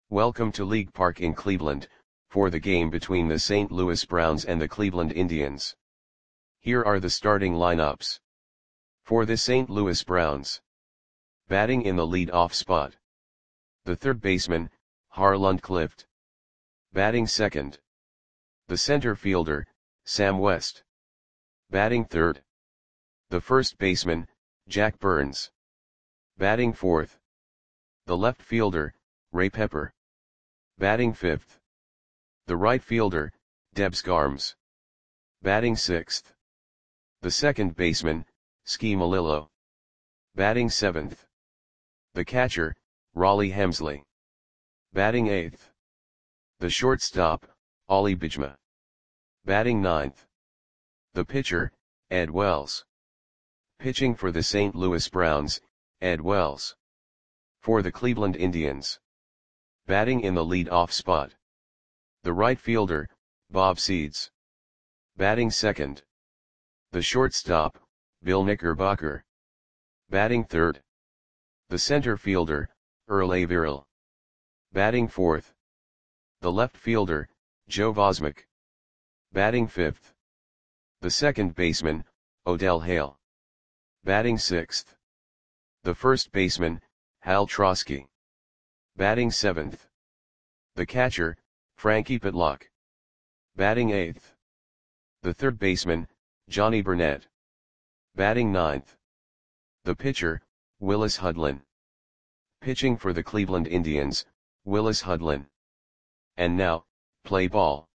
Welcome to League Park in Cleveland, for the game between the St. Louis Browns and the Cleveland Indians. Here are the starting lineups. For the St. Louis Browns. Batting in the lead-off spot. The third baseman, Harlan Clift. Batting second. The center fielder, Sam West. Batting third. The first baseman, Jack Burns. Batting fourth. The left fielder, Ray Pepper. Batting fifth. The right fielder, Debs Garms. Batting sixth. The second baseman, Ski Malillo. Batting seventh. The catcher, Raleigh Hemsley. Batting eighth. The shortstop, Ollie Bijma. Batting ninth. The pitcher, Ed Wells. Pitching for the St. Louis Browns, Ed Wells. For the Cleveland Indians. Batting in the lead-off spot. The right fielder, Bob Seeds. Batting second. The shortstop, Bill Knickerbocker. Batting third. The center fielder, Earl Averill. Batting fourth. The left fielder, Joe Vosmick. Batting fifth. The second baseman, Odell Hale. Batting sixth. The first baseman, Hal Trosky. Batting seventh. The catcher, Frankie Pitlock. Batting eighth. The third baseman, Johnny Burnett. Batting ninth. The pitcher, Willis Hudlin. Pitching for the Cleveland Indians, Willis Hudlin. And now, play ball.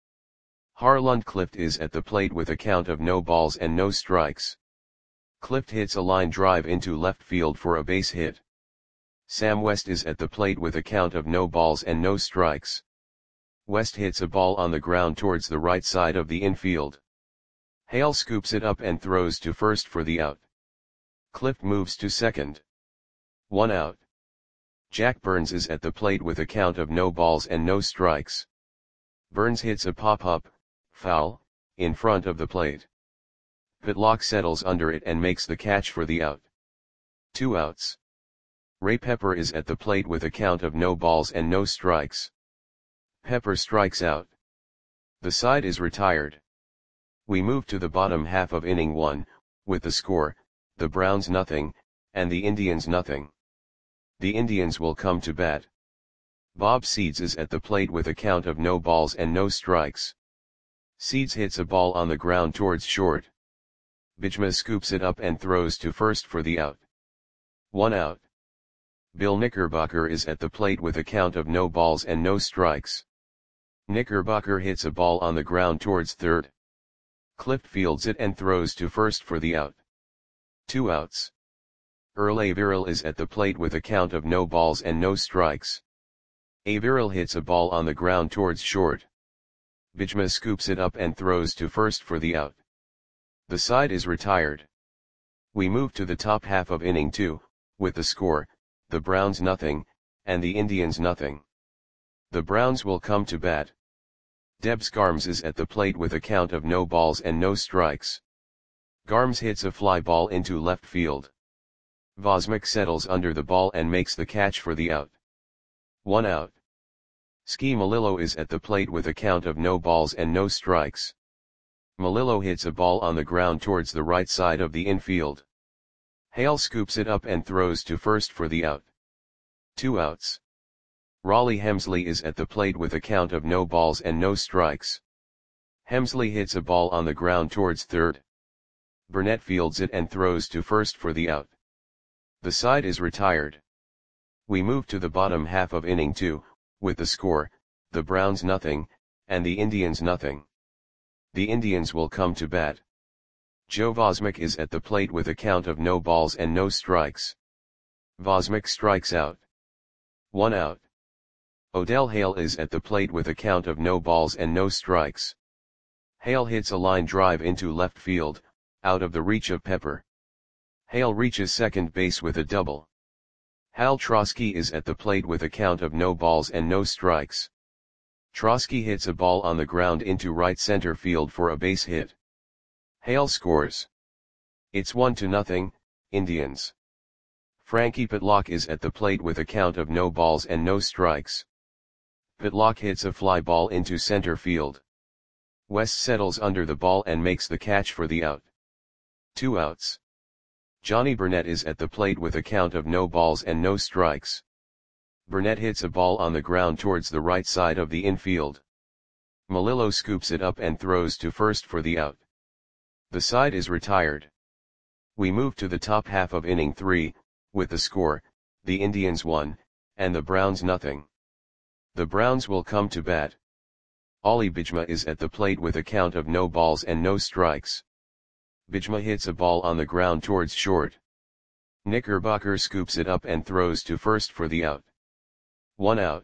Harlan Clift is at the plate with a count of no balls and no strikes. Clift hits a line drive into left field for a base hit. Sam West is at the plate with a count of no balls and no strikes. West hits a ball on the ground towards the right side of the infield. Hale scoops it up and throws to first for the out. Clift moves to second. 1 out. Jack Burns is at the plate with a count of no balls and no strikes. Burns hits a pop-up, foul, in front of the plate. Pitlock settles under it and makes the catch for the out. 2 outs. Ray Pepper is at the plate with a count of no balls and no strikes. Pepper strikes out. The side is retired. We move to the bottom half of inning 1, with the score, the Browns nothing, and the Indians nothing. The Indians will come to bat. Bob Seeds is at the plate with a count of no balls and no strikes. Seeds hits a ball on the ground towards short. Bijma scoops it up and throws to first for the out. 1 out. Bill Knickerbocker is at the plate with a count of no balls and no strikes. Knickerbocker hits a ball on the ground towards third. Clift fields it and throws to first for the out. 2 outs. Earl Averill is at the plate with a count of no balls and no strikes. Averill hits a ball on the ground towards short. Bijma scoops it up and throws to first for the out. The side is retired. We move to the top half of inning 2, with the score, the Browns nothing, and the Indians nothing. The Browns will come to bat. Debs Garms is at the plate with a count of no balls and no strikes. Garms hits a fly ball into left field. Vosmick settles under the ball and makes the catch for the out. 1 out. Ski Malillo is at the plate with a count of no balls and no strikes. Malillo hits a ball on the ground towards the right side of the infield. Hale scoops it up and throws to first for the out. 2 outs. Raleigh Hemsley is at the plate with a count of no balls and no strikes. Hemsley hits a ball on the ground towards third. Burnett fields it and throws to first for the out. The side is retired. We move to the bottom half of inning 2, with the score, the Browns nothing, and the Indians nothing. The Indians will come to bat. Joe Vosmick is at the plate with a count of no balls and no strikes. Vosmick strikes out. 1 out. Odell Hale is at the plate with a count of no balls and no strikes. Hale hits a line drive into left field, out of the reach of Pepper. Hale reaches second base with a double. Hal Trosky is at the plate with a count of no balls and no strikes. Trosky hits a ball on the ground into right center field for a base hit. Hale scores. It's 1-0, Indians. Frankie Pitlock is at the plate with a count of no balls and no strikes. Pitlock hits a fly ball into center field. West settles under the ball and makes the catch for the out. 2 outs. Johnny Burnett is at the plate with a count of no balls and no strikes. Burnett hits a ball on the ground towards the right side of the infield. Melillo scoops it up and throws to first for the out. The side is retired. We move to the top half of inning 3, with the score, the Indians 1, and the Browns nothing. The Browns will come to bat. Ollie Bijma is at the plate with a count of no balls and no strikes. Bijma hits a ball on the ground towards short. Knickerbocker scoops it up and throws to first for the out. 1 out.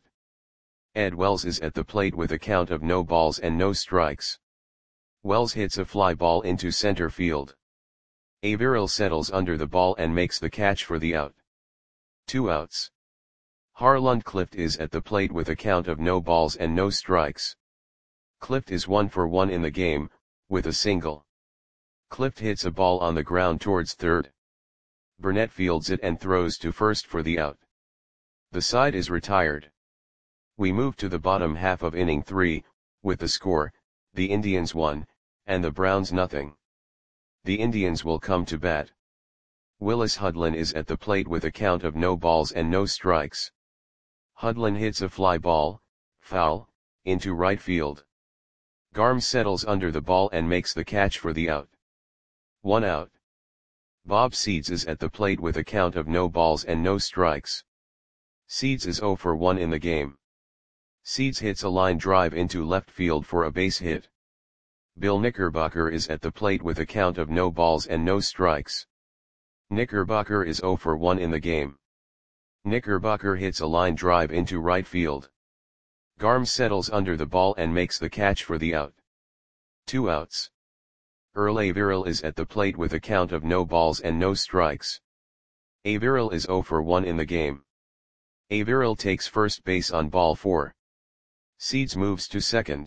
Ed Wells is at the plate with a count of no balls and no strikes. Wells hits a fly ball into center field. Averill settles under the ball and makes the catch for the out. 2 outs. Harland Clift is at the plate with a count of no balls and no strikes. Clift is 1 for 1 in the game, with a single. Clift hits a ball on the ground towards third. Burnett fields it and throws to first for the out. The side is retired. We move to the bottom half of inning 3, with the score, the Indians 1, and the Browns nothing. The Indians will come to bat. Willis Hudlin is at the plate with a count of no balls and no strikes. Hudlin hits a fly ball, foul, into right field. Garm settles under the ball and makes the catch for the out. 1 out. Bob Seeds is at the plate with a count of no balls and no strikes. Seeds is 0 for 1 in the game. Seeds hits a line drive into left field for a base hit. Bill Knickerbocker is at the plate with a count of no balls and no strikes. Knickerbocker is 0 for 1 in the game. Knickerbocker hits a line drive into right field. Garm settles under the ball and makes the catch for the out. 2 outs. Earl Averill is at the plate with a count of no balls and no strikes. Averill is 0 for 1 in the game. Averill takes first base on ball 4. Seeds moves to second.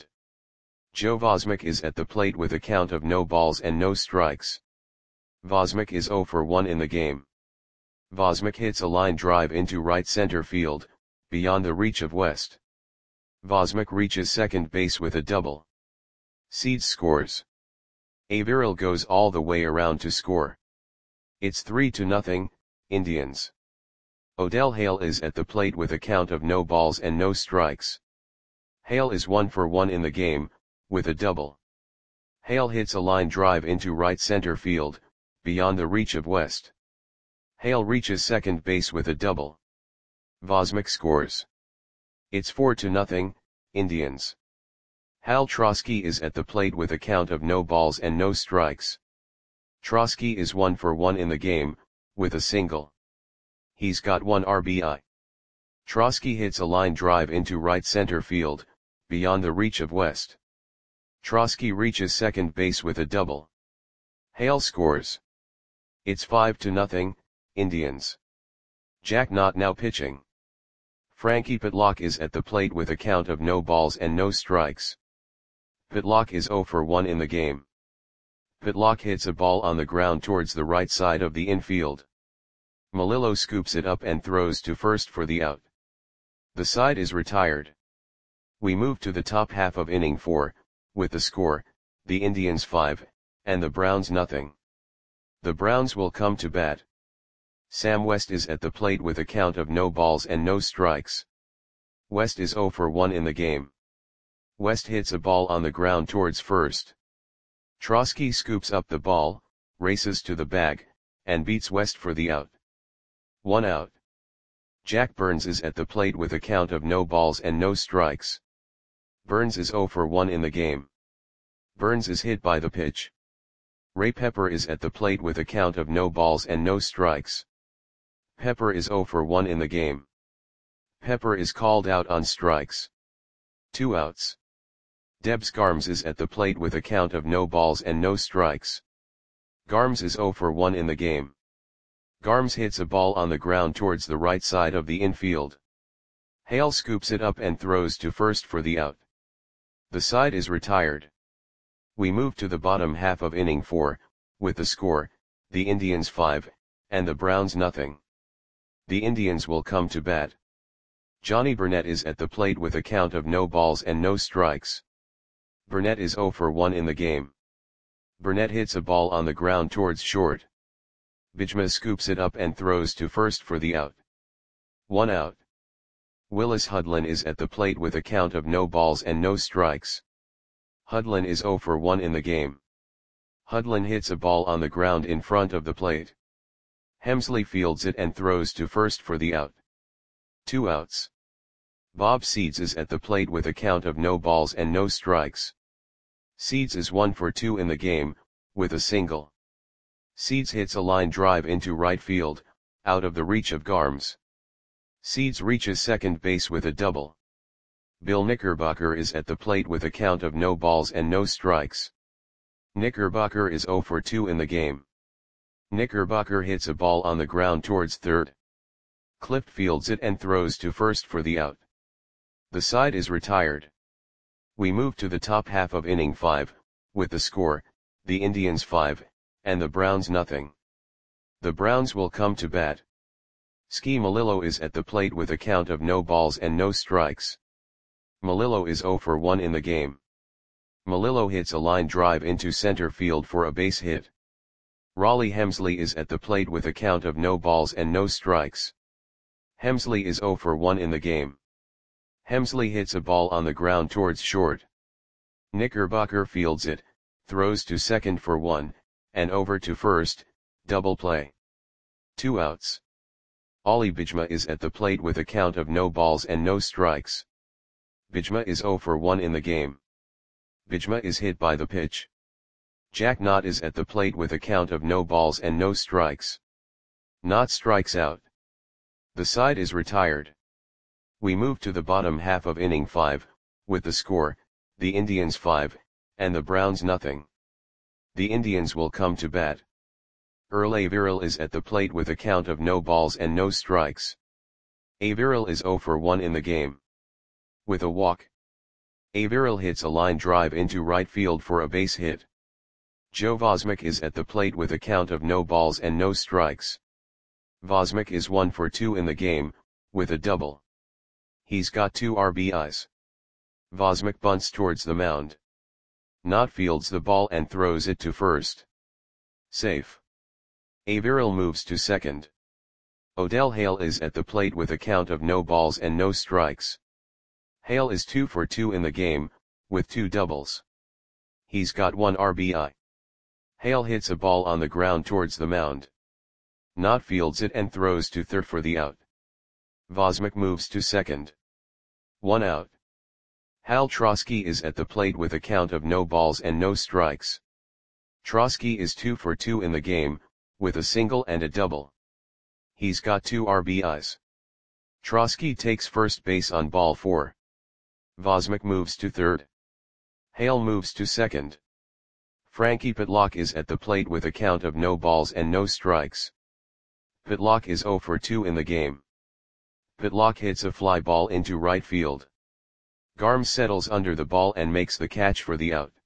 Joe Vosmick is at the plate with a count of no balls and no strikes. Vosmick is 0 for 1 in the game. Vosmick hits a line drive into right center field, beyond the reach of West. Vosmick reaches second base with a double. Seeds scores. Averill goes all the way around to score. It's 3-0, Indians. Odell Hale is at the plate with a count of no balls and no strikes. Hale is 1 for 1 in the game, with a double. Hale hits a line drive into right center field, beyond the reach of West. Hale reaches second base with a double. Vosmick scores. It's 4-0, Indians. Hal Trosky is at the plate with a count of no balls and no strikes. Trosky is 1 for 1 in the game, with a single. He's got 1 RBI. Trosky hits a line drive into right center field, beyond the reach of West. Trosky reaches second base with a double. Hale scores. It's 5-0, Indians. Jack Knott now pitching. Frankie Pitlock is at the plate with a count of no balls and no strikes. Pitlock is 0 for 1 in the game. Pitlock hits a ball on the ground towards the right side of the infield. Melillo scoops it up and throws to first for the out. The side is retired. We move to the top half of inning 4, with the score, the Indians 5, and the Browns nothing. The Browns will come to bat. Sam West is at the plate with a count of no balls and no strikes. West is 0 for 1 in the game. West hits a ball on the ground towards first. Trosky scoops up the ball, races to the bag, and beats West for the out. 1 out. Jack Burns is at the plate with a count of no balls and no strikes. Burns is 0 for 1 in the game. Burns is hit by the pitch. Ray Pepper is at the plate with a count of no balls and no strikes. Pepper is 0 for 1 in the game. Pepper is called out on strikes. 2 outs. Debs Garms is at the plate with a count of no balls and no strikes. Garms is 0 for 1 in the game. Garms hits a ball on the ground towards the right side of the infield. Hale scoops it up and throws to first for the out. The side is retired. We move to the bottom half of inning 4, with the score, the Indians 5, and the Browns nothing. The Indians will come to bat. Johnny Burnett is at the plate with a count of no balls and no strikes. Burnett is 0 for 1 in the game. Burnett hits a ball on the ground towards short. Bijma scoops it up and throws to first for the out. 1 out. Willis Hudlin is at the plate with a count of no balls and no strikes. Hudlin is 0 for 1 in the game. Hudlin hits a ball on the ground in front of the plate. Hemsley fields it and throws to first for the out. 2 outs. Bob Seeds is at the plate with a count of no balls and no strikes. Seeds is 1 for 2 in the game, with a single. Seeds hits a line drive into right field, out of the reach of Garms. Seeds reaches second base with a double. Bill Knickerbocker is at the plate with a count of no balls and no strikes. Knickerbocker is 0 for 2 in the game. Knickerbocker hits a ball on the ground towards third. Clift fields it and throws to first for the out. The side is retired. We move to the top half of inning 5, with the score, the Indians 5, and the Browns nothing. The Browns will come to bat. Ski Melillo is at the plate with a count of no balls and no strikes. Melillo is 0 for 1 in the game. Melillo hits a line drive into center field for a base hit. Raleigh Hemsley is at the plate with a count of no balls and no strikes. Hemsley is 0 for 1 in the game. Hemsley hits a ball on the ground towards short. Knickerbocker fields it, throws to second for 1, and over to first, double play. 2 outs. Ollie Bijma is at the plate with a count of no balls and no strikes. Bijma is 0 for 1 in the game. Bijma is hit by the pitch. Jack Knott is at the plate with a count of no balls and no strikes. Knott strikes out. The side is retired. We move to the bottom half of inning 5, with the score, the Indians 5, and the Browns nothing. The Indians will come to bat. Earl Averill is at the plate with a count of no balls and no strikes. Averill is 0 for 1 in the game. With a walk. Averill hits a line drive into right field for a base hit. Joe Vosmick is at the plate with a count of no balls and no strikes. Vosmick is 1 for 2 in the game, with a double. He's got 2 RBIs. Vosmick bunts towards the mound. Knott fields the ball and throws it to first. Safe. Averill moves to second. Odell Hale is at the plate with a count of no balls and no strikes. Hale is 2 for 2 in the game, with 2 doubles. He's got 1 RBI. Hale hits a ball on the ground towards the mound. Knott fields it and throws to third for the out. Vosmick moves to second. 1 out. Hal Trosky is at the plate with a count of no balls and no strikes. Trosky is 2 for 2 in the game, with a single and a double. He's got 2 RBIs. Trosky takes first base on ball 4. Vosmick moves to third. Hale moves to second. Frankie Pitlock is at the plate with a count of no balls and no strikes. Pitlock is 0 for 2 in the game. Pitlock hits a fly ball into right field. Garms settles under the ball and makes the catch for the out.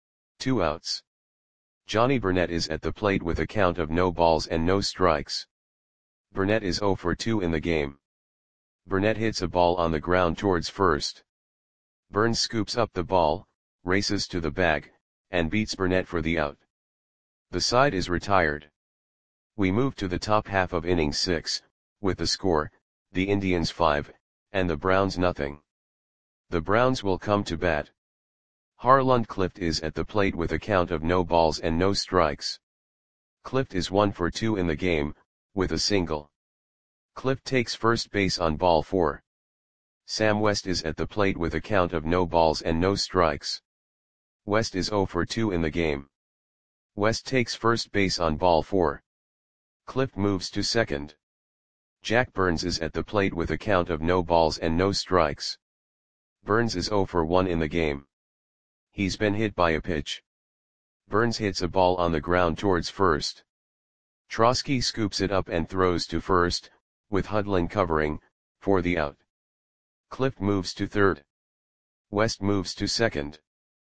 2 outs. Johnny Burnett is at the plate with a count of no balls and no strikes. Burnett is 0 for 2 in the game. Burnett hits a ball on the ground towards first. Burns scoops up the ball, races to the bag, and beats Burnett for the out. The side is retired. We move to the top half of inning 6, with the score, the Indians 5, and the Browns nothing. The Browns will come to bat. Harlund Clift is at the plate with a count of no balls and no strikes. Clift is 1 for 2 in the game, with a single. Clift takes first base on ball 4. Sam West is at the plate with a count of no balls and no strikes. West is 0 for 2 in the game. West takes first base on ball 4. Clift moves to second. Jack Burns is at the plate with a count of no balls and no strikes. Burns is 0 for 1 in the game. He's been hit by a pitch. Burns hits a ball on the ground towards first. Trosky scoops it up and throws to first, with Hudlin covering, for the out. Clift moves to third. West moves to second.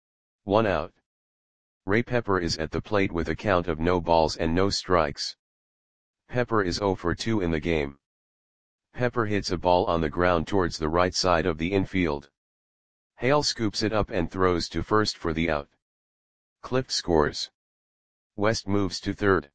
1 out. Ray Pepper is at the plate with a count of no balls and no strikes. Pepper is 0 for 2 in the game. Pepper hits a ball on the ground towards the right side of the infield. Hale scoops it up and throws to first for the out. Clift scores. West moves to third.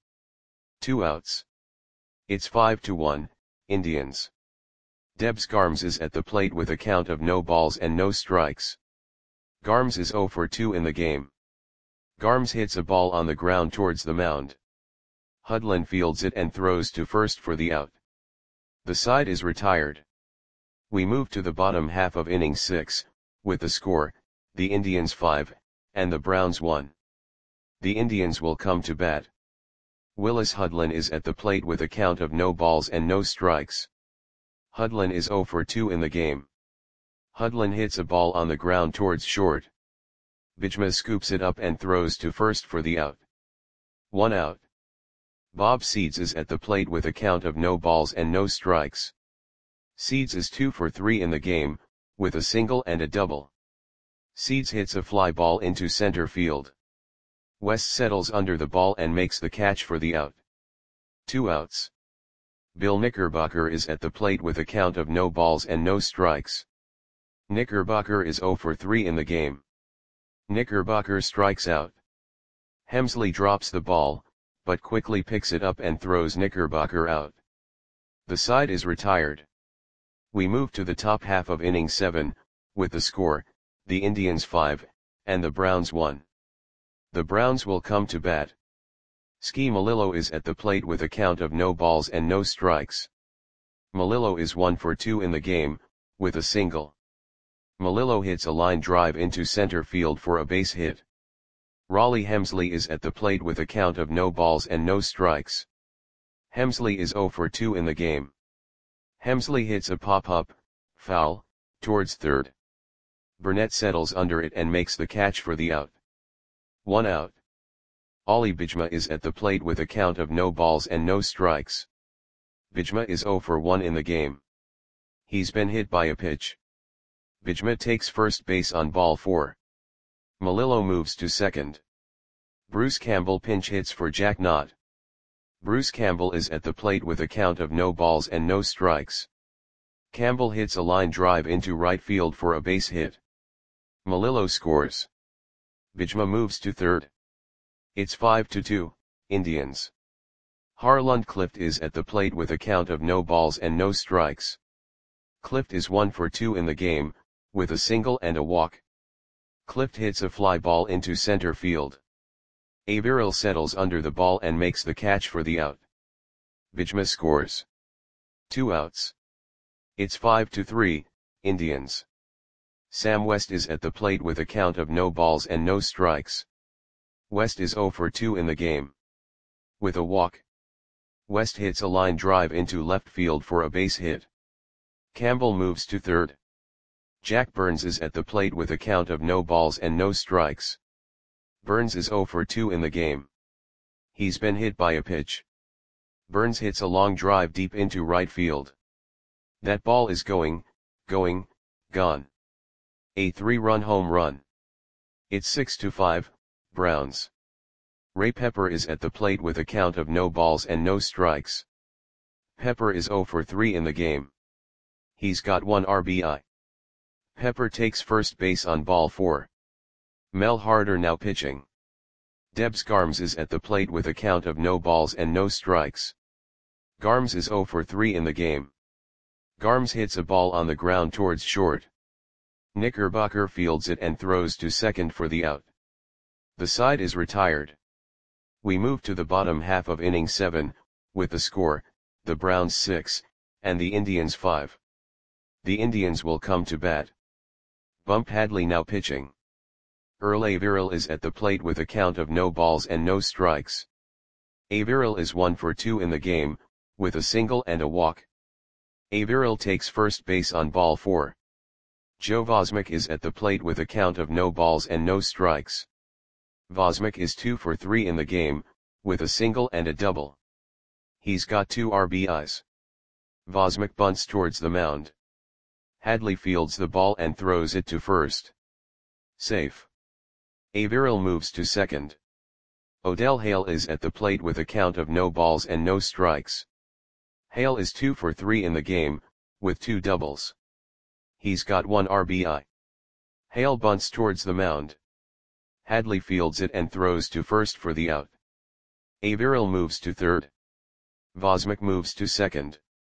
2 outs. It's 5-1, Indians. Debs Garms is at the plate with a count of no balls and no strikes. Garms is 0 for 2 in the game. Garms hits a ball on the ground towards the mound. Hudlin fields it and throws to first for the out. The side is retired. We move to the bottom half of inning 6, with the score, the Indians 5, and the Browns 1. The Indians will come to bat. Willis Hudlin is at the plate with a count of no balls and no strikes. Hudlin is 0 for 2 in the game. Hudlin hits a ball on the ground towards short. Bijma scoops it up and throws to first for the out. 1 out. Bob Seeds is at the plate with a count of no balls and no strikes. Seeds is 2 for 3 in the game, with a single and a double. Seeds hits a fly ball into center field. West settles under the ball and makes the catch for the out. 2 outs. Bill Knickerbocker is at the plate with a count of no balls and no strikes. Knickerbocker is 0 for 3 in the game. Knickerbocker strikes out. Hemsley drops the ball, but quickly picks it up and throws Knickerbocker out. The side is retired. We move to the top half of inning 7, with the score, the Indians 5, and the Browns 1. The Browns will come to bat. Ski Malillo is at the plate with a count of no balls and no strikes. Malillo is 1 for 2 in the game, with a single. Malillo hits a line drive into center field for a base hit. Raleigh Hemsley is at the plate with a count of no balls and no strikes. Hemsley is 0 for 2 in the game. Hemsley hits a pop-up, foul, towards third. Burnett settles under it and makes the catch for the out. 1 out. Ollie Bijma is at the plate with a count of no balls and no strikes. Bijma is 0 for 1 in the game. He's been hit by a pitch. Bijma takes first base on ball 4. Malillo moves to second. Bruce Campbell pinch hits for Jack Knott. Bruce Campbell is at the plate with a count of no balls and no strikes. Campbell hits a line drive into right field for a base hit. Malillo scores. Bijma moves to third. It's 5-2, Indians. Harlund Clift is at the plate with a count of no balls and no strikes. Clift is 1 for 2 in the game, with a single and a walk. Clift hits a fly ball into center field. Averill settles under the ball and makes the catch for the out. Bijma scores. 2 outs. It's 5-3, Indians. Sam West is at the plate with a count of no balls and no strikes. West is 0 for 2 in the game. With a walk. West hits a line drive into left field for a base hit. Campbell moves to third. Jack Burns is at the plate with a count of no balls and no strikes. Burns is 0 for 2 in the game. He's been hit by a pitch. Burns hits a long drive deep into right field. That ball is going, gone. A 3-run home run. It's 6-5, Browns. Ray Pepper is at the plate with a count of no balls and no strikes. Pepper is 0 for 3 in the game. He's got 1 RBI. Pepper takes first base on ball 4. Mel Harder now pitching. Debs Garms is at the plate with a count of no balls and no strikes. Garms is 0 for 3 in the game. Garms hits a ball on the ground towards short. Knickerbocker fields it and throws to second for the out. The side is retired. We move to the bottom half of inning 7, with the score, the Browns 6, and the Indians 5. The Indians will come to bat. Bump Hadley now pitching. Earl Averill is at the plate with a count of no balls and no strikes. Averill is 1 for 2 in the game, with a single and a walk. Averill takes first base on ball 4. Joe Vosmick is at the plate with a count of no balls and no strikes. Vosmick is 2 for 3 in the game, with a single and a walk. Averill takes first base on ball 4. Joe Vosmick is at the plate with a count of no balls and no strikes. Joe Vosmick is 2 for 3 in the game, with a single and a walk. Averill takes first base on ball 4. Joe Vosmick is at the plate with a count of no balls and no strikes. Vosmick is 2 for 3 in the game, with a single and a double. He's got 2 RBIs. Vosmick bunts towards the mound. Hadley fields the ball and throws it to first. Safe. Averill moves to second. Odell Hale is at the plate with a count of no balls and no strikes. Hale is 2 for 3 in the game, with 2 doubles. He's got 1 RBI. Hale bunts towards the mound. Hadley fields it and throws to first for the out. Averill moves to third. Vosmik moves to second.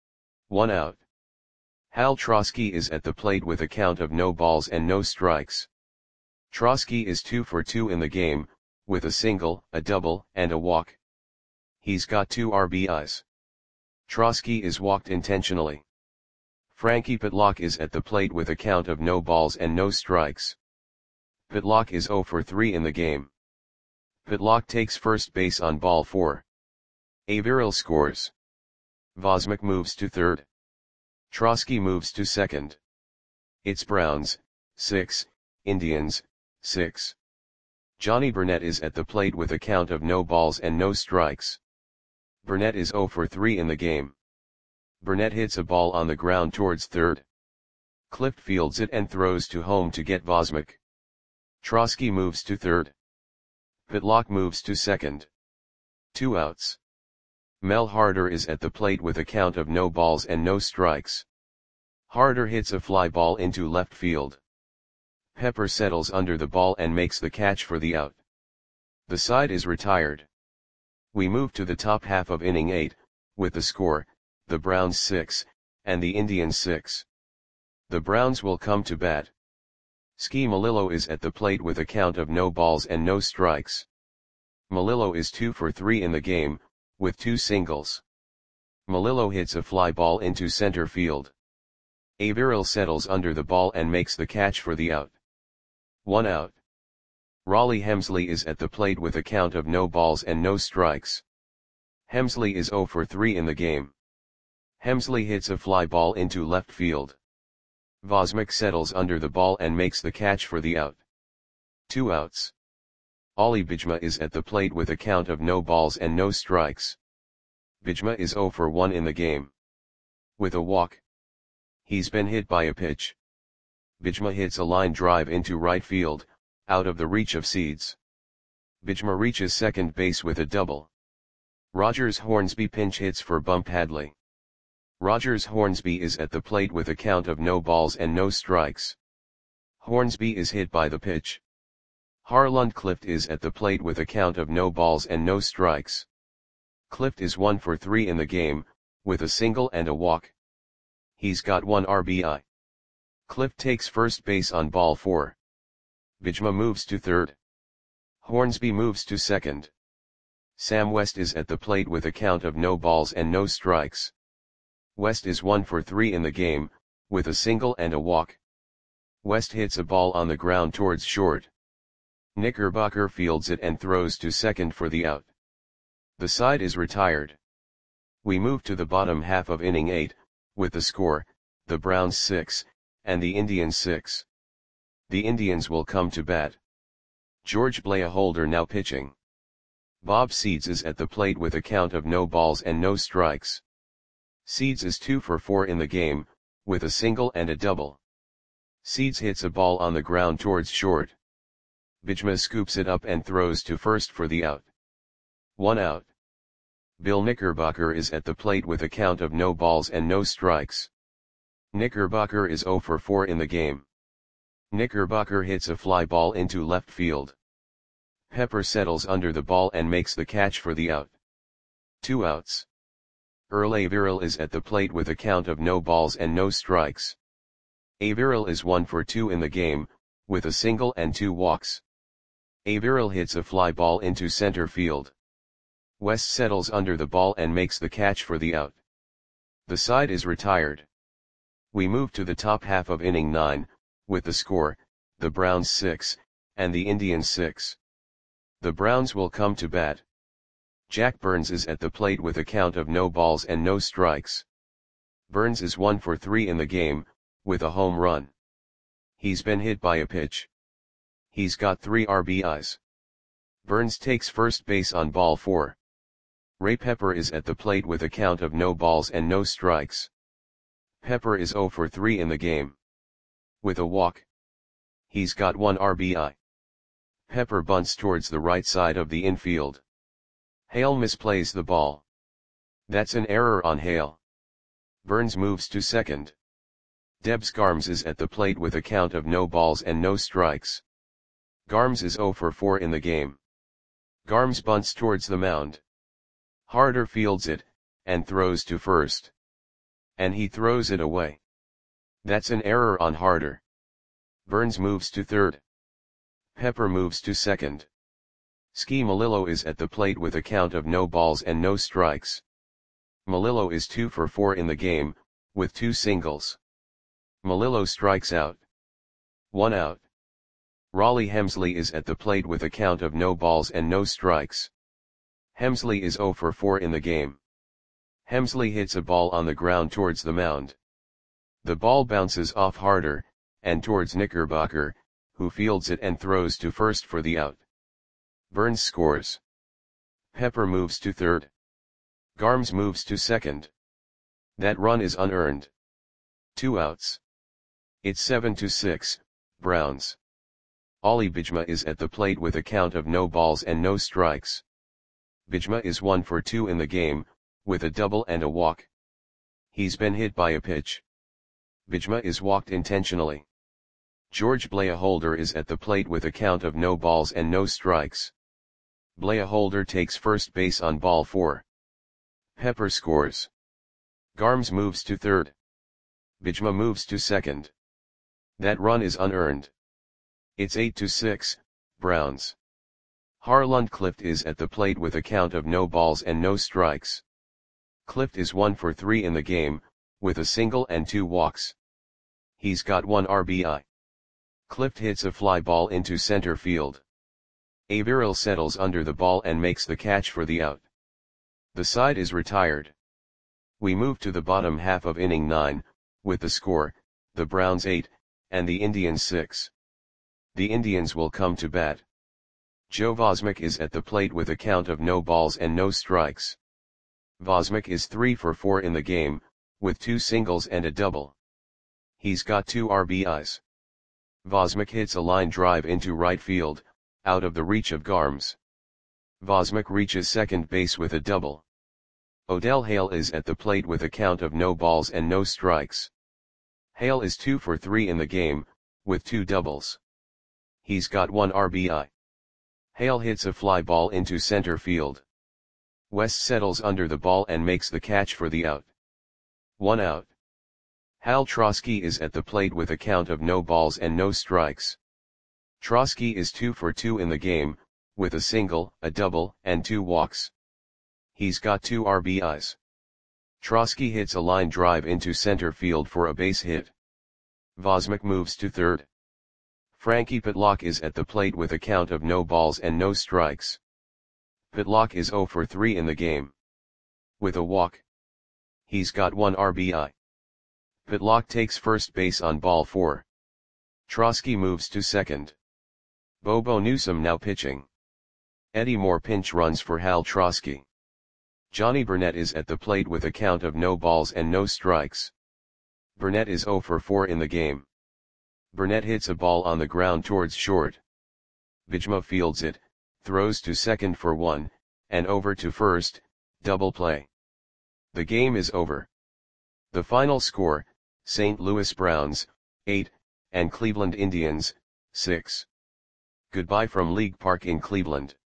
1 out. Hal Trosky is at the plate with a count of no balls and no strikes. Trosky is 2 for 2 in the game, with a single, a double, and a walk. He's got 2 RBIs. Trosky is walked intentionally. Frankie Pitlock is at the plate with a count of no balls and no strikes. Pitlock is 0 for 3 in the game. Pitlock takes first base on ball 4. Averill scores. Vosmik moves to third. Trosky moves to second. It's Browns, 6, Indians, 6. Johnny Burnett is at the plate with a count of no balls and no strikes. Burnett is 0 for 3 in the game. Burnett hits a ball on the ground towards third. Clift fields it and throws to home to get Vosmik. Trosky moves to third. Pitlock moves to second. 2 outs. Mel Harder is at the plate with a count of no balls and no strikes. Harder hits a fly ball into left field. Pepper settles under the ball and makes the catch for the out. The side is retired. We move to the top half of inning 8, with the score, the Browns 6, and the Indians 6. The Browns will come to bat. Ski Melillo is at the plate with a count of no balls and no strikes. Melillo is 2 for 3 in the game, with 2 singles. Melillo hits a fly ball into center field. Averill settles under the ball and makes the catch for the out. 1 out. Raleigh Hemsley is at the plate with a count of no balls and no strikes. Hemsley is 0 for 3 in the game. Hemsley hits a fly ball into left field. Vosmik settles under the ball and makes the catch for the out. 2 outs. Ollie Bijma is at the plate with a count of no balls and no strikes. Bijma is 0 for 1 in the game. With a walk. He's been hit by a pitch. Bijma hits a line drive into right field, out of the reach of Seeds. Bijma reaches second base with a double. Rogers Hornsby pinch hits for Bump Hadley. Rogers Hornsby is at the plate with a count of no balls and no strikes. Hornsby is hit by the pitch. Harlund Clift is at the plate with a count of no balls and no strikes. Clift is 1 for 3 in the game, with a single and a walk. He's got 1 RBI. Clift takes first base on ball 4. Bijma moves to third. Hornsby moves to second. Sam West is at the plate with a count of no balls and no strikes. West is 1 for 3 in the game, with a single and a walk. West hits a ball on the ground towards short. Knickerbocker fields it and throws to second for the out. The side is retired. We move to the bottom half of inning 8, with the score, the Browns 6, and the Indians 6. The Indians will come to bat. George Blaholder now pitching. Bob Seeds is at the plate with a count of no balls and no strikes. Seeds is 2 for 4 in the game, with a single and a double. Seeds hits a ball on the ground towards short. Bijma scoops it up and throws to first for the out. 1 out. Bill Knickerbocker is at the plate with a count of no balls and no strikes. Knickerbocker is 0 for 4 in the game. Knickerbocker hits a fly ball into left field. Pepper settles under the ball and makes the catch for the out. 2 outs. Earl Averill is at the plate with a count of no balls and no strikes. Averill is 1 for 2 in the game, with a single and 2 walks. Averill hits a fly ball into center field. West settles under the ball and makes the catch for the out. The side is retired. We move to the top half of inning 9, with the score, the Browns 6, and the Indians 6. The Browns will come to bat. Jack Burns is at the plate with a count of no balls and no strikes. Burns is 1 for 3 in the game, with a home run. He's been hit by a pitch. He's got 3 RBIs. Burns takes first base on ball 4. Ray Pepper is at the plate with a count of no balls and no strikes. Pepper is 0 for 3 in the game. With a walk. He's got 1 RBI. Pepper bunts towards the right side of the infield. Hale misplays the ball. That's an error on Hale. Burns moves to second. Debs Garms is at the plate with a count of no balls and no strikes. Garms is 0 for 4 in the game. Garms bunts towards the mound. Harder fields it, and throws to first. And he throws it away. That's an error on Harder. Burns moves to third. Pepper moves to second. Ski Melillo is at the plate with a count of no balls and no strikes. Melillo is 2 for 4 in the game, with 2 singles. Melillo strikes out. 1 out. Raleigh Hemsley is at the plate with a count of no balls and no strikes. Hemsley is 0 for 4 in the game. Hemsley hits a ball on the ground towards the mound. The ball bounces off Harder, and towards Knickerbocker, who fields it and throws to first for the out. Burns scores. Pepper moves to third. Garms moves to second. That run is unearned. 2 outs. It's 7-6, Browns. Ollie Bijma is at the plate with a count of no balls and no strikes. Bijma is 1 for 2 in the game, with a double and a walk. He's been hit by a pitch. Bijma is walked intentionally. George Blahaholder is at the plate with a count of no balls and no strikes. Blahaholder takes first base on ball 4. Pepper scores. Garms moves to third. Bijma moves to second. That run is unearned. It's 8-6, Browns. Harlund Clift is at the plate with a count of no balls and no strikes. Clift is 1 for 3 in the game, with a single and 2 walks. He's got 1 RBI. Clift hits a fly ball into center field. Averill settles under the ball and makes the catch for the out. The side is retired. We move to the bottom half of inning 9, with the score, the Browns 8, and the Indians 6. The Indians will come to bat. Joe Vosmick is at the plate with a count of no balls and no strikes. Vosmick is 3 for 4 in the game, with 2 singles and a double. He's got 2 RBIs. Vosmick hits a line drive into right field, out of the reach of Garms. Vosmick reaches second base with a double. Odell Hale is at the plate with a count of no balls and no strikes. Hale is 2 for 3 in the game, with 2 doubles. He's got 1 RBI. Hale hits a fly ball into center field. West settles under the ball and makes the catch for the out. 1 out. Hal Trosky is at the plate with a count of no balls and no strikes. Trosky is 2 for 2 in the game, with a single, a double, and 2 walks. He's got 2 RBIs. Trosky hits a line drive into center field for a base hit. Vosmick moves to third. Frankie Pitlock is at the plate with a count of no balls and no strikes. Pitlock is 0 for 3 in the game. With a walk. He's got 1 RBI. Pitlock takes first base on ball 4. Trosky moves to second. Bobo Newsome now pitching. Eddie Moore pinch runs for Hal Trosky. Johnny Burnett is at the plate with a count of no balls and no strikes. Burnett is 0 for 4 in the game. Burnett hits a ball on the ground towards short. Bijma fields it, throws to second for 1, and over to first, double play. The game is over. The final score, St. Louis Browns, 8, and Cleveland Indians, 6. Goodbye from League Park in Cleveland.